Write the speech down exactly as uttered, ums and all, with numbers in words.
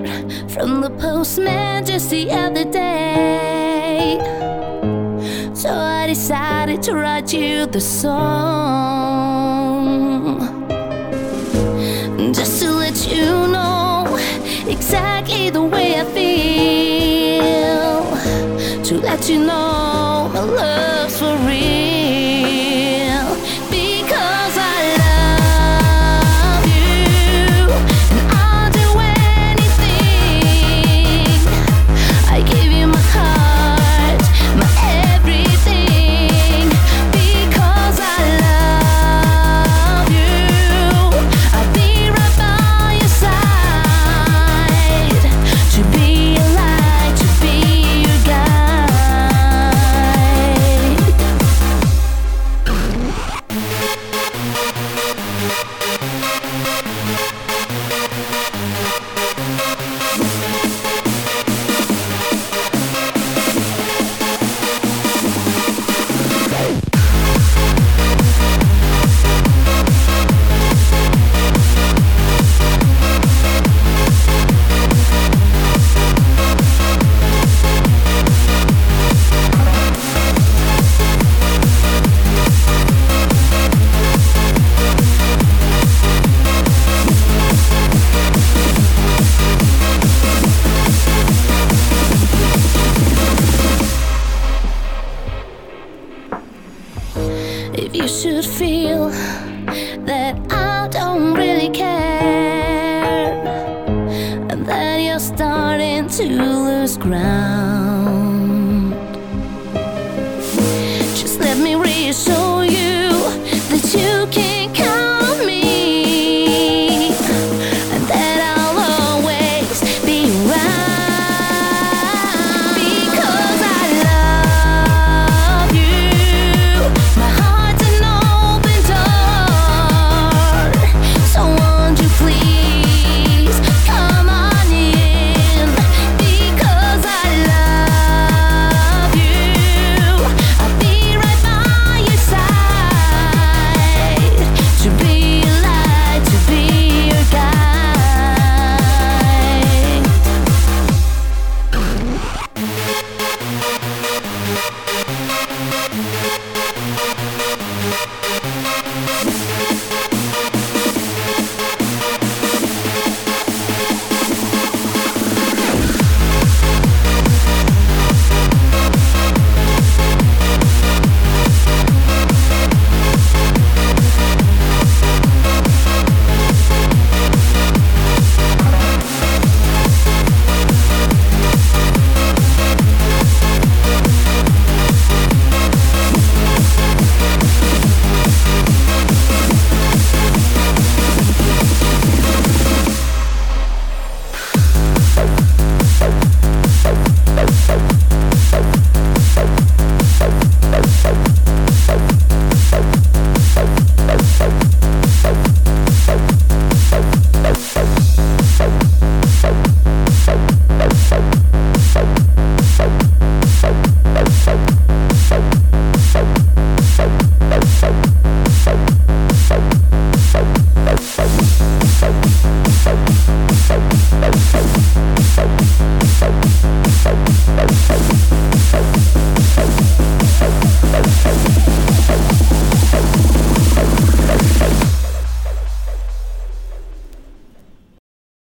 from the postman just the other day. So I decided to write you the song, just to let you know exactly the way I feel, to let you know my love's for real. Because I love you, and I'll do anything. I give you my heart, my everything. Because I love you, I'll be right by your side, to be your light, to be your guide. If you should feel that I don't really care, and that you're starting to lose ground,